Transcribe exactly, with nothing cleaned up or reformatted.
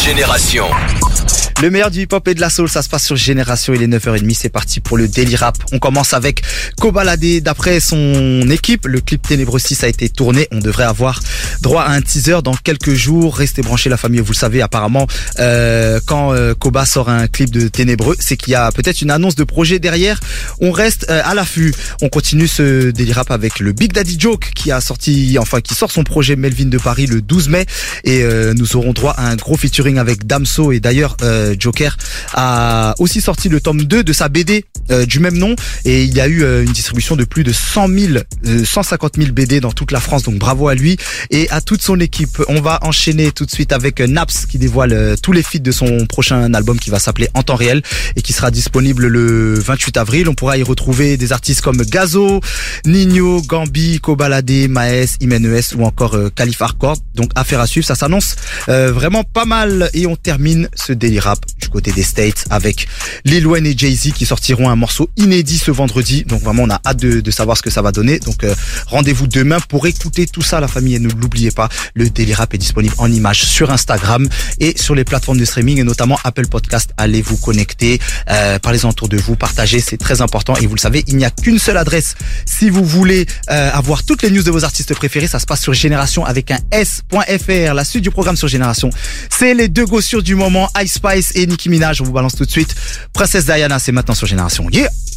Génération. Le meilleur du hip-hop et de la soul, ça se passe sur Génération, il est neuf heures trente, c'est parti pour le Daily Rap. On commence avec Kobalade. D'après son équipe, le clip Ténébreux six a été tourné. On devrait avoir droit à un teaser dans quelques jours. Restez branchés la famille, vous le savez apparemment, euh, quand euh, Koba sort un clip de Ténébreux, c'est qu'il y a peut-être une annonce de projet derrière. On reste euh, à l'affût. On continue ce Daily Rap avec le Big Daddy Joke qui a sorti, enfin qui sort son projet Melvin de Paris le douze mai et euh, nous aurons droit à un gros featuring avec Damso et d'ailleurs euh, Joker a aussi sorti le tome deux de sa B D euh, du même nom et il y a eu euh, une distribution de plus de cent mille, euh, cent cinquante mille B D dans toute la France, donc bravo à lui et à toute son équipe. On va enchaîner tout de suite avec euh, Naps qui dévoile euh, tous les feats de son prochain album qui va s'appeler En temps réel et qui sera disponible le vingt-huit avril. On pourra y retrouver des artistes comme Gazo, Nino, Gambi, Kobalade, Maes, Imenes ou encore euh, Calif Hardcore. Donc affaire à suivre, ça s'annonce euh, vraiment pas mal et on termine ce Daily Rap du côté des States avec Lil Wayne et Jay-Z qui sortiront un morceau inédit ce vendredi. Donc vraiment on a hâte de, de savoir ce que ça va donner. Donc euh, rendez-vous demain pour écouter tout ça la famille et ne l'oubliez pas, le Daily Rap est disponible en images sur Instagram et sur les plateformes de streaming et notamment Apple Podcast. Allez vous connecter, euh, parlez-en autour de vous, partagez, c'est très important et vous le savez, il n'y a qu'une seule adresse si vous voulez euh, avoir toutes les news de vos artistes préférés, ça se passe sur Génération avec un S.fr. La suite du programme sur Génération, c'est les deux gossures du moment, Ice Spice et Nicki Minaj. On vous balance tout de suite Princesse Diana, c'est maintenant sur Génération. Yeah.